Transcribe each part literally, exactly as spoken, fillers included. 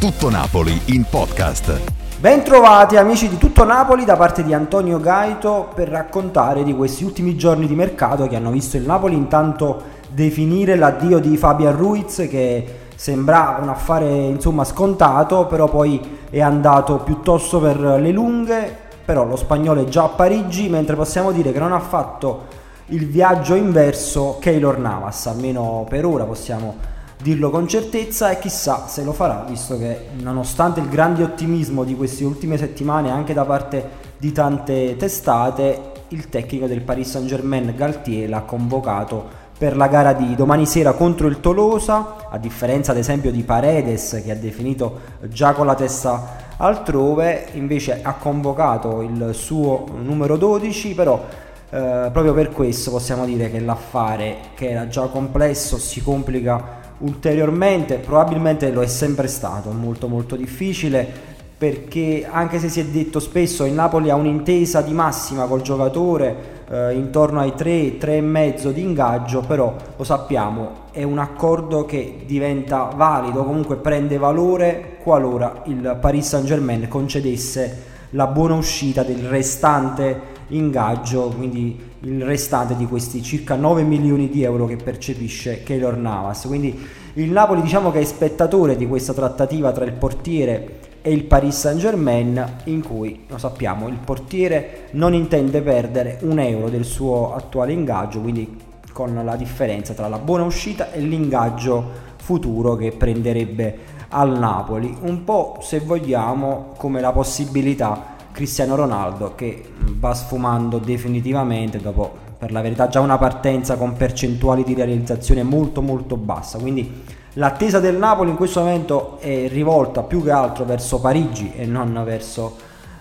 Tutto Napoli in podcast. Bentrovati amici di Tutto Napoli da parte di Antonio Gaito per raccontare di questi ultimi giorni di mercato che hanno visto il Napoli intanto definire l'addio di Fabian Ruiz, che sembrava un affare insomma scontato, però poi è andato piuttosto per le lunghe. Però lo spagnolo è già a Parigi, mentre possiamo dire che non ha fatto il viaggio inverso Keylor Navas, almeno per ora possiamo dirlo con certezza, e chissà se lo farà, visto che nonostante il grande ottimismo di queste ultime settimane anche da parte di tante testate, il tecnico del Paris Saint-Germain Galtier l'ha convocato per la gara di domani sera contro il Tolosa, a differenza ad esempio di Paredes, che ha definito già con la testa altrove. Invece ha convocato il suo numero dodici, però eh, proprio per questo possiamo dire che l'affare, che era già complesso, si complica ulteriormente. Probabilmente lo è sempre stato molto molto difficile, perché anche se si è detto spesso il Napoli ha un'intesa di massima col giocatore eh, intorno ai tre, tre e mezzo di ingaggio, però lo sappiamo, è un accordo che diventa valido, comunque prende valore qualora il Paris Saint-Germain concedesse la buona uscita del restante ingaggio, quindi il restante di questi circa nove milioni di euro che percepisce Keylor Navas. Quindi il Napoli, diciamo che è spettatore di questa trattativa tra il portiere e il Paris Saint-Germain, in cui, lo sappiamo, il portiere non intende perdere un euro del suo attuale ingaggio, quindi con la differenza tra la buona uscita e l'ingaggio futuro che prenderebbe al Napoli. Un po', se vogliamo, come la possibilità Cristiano Ronaldo, che va sfumando definitivamente dopo, per la verità, già una partenza con percentuali di realizzazione molto molto bassa. Quindi l'attesa del Napoli in questo momento è rivolta più che altro verso Parigi e non verso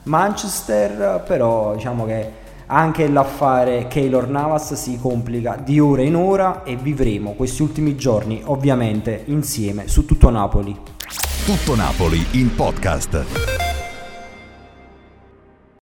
Manchester, però diciamo che anche l'affare Keylor Navas si complica di ora in ora e vivremo questi ultimi giorni ovviamente insieme su Tutto Napoli. Tutto Napoli in podcast.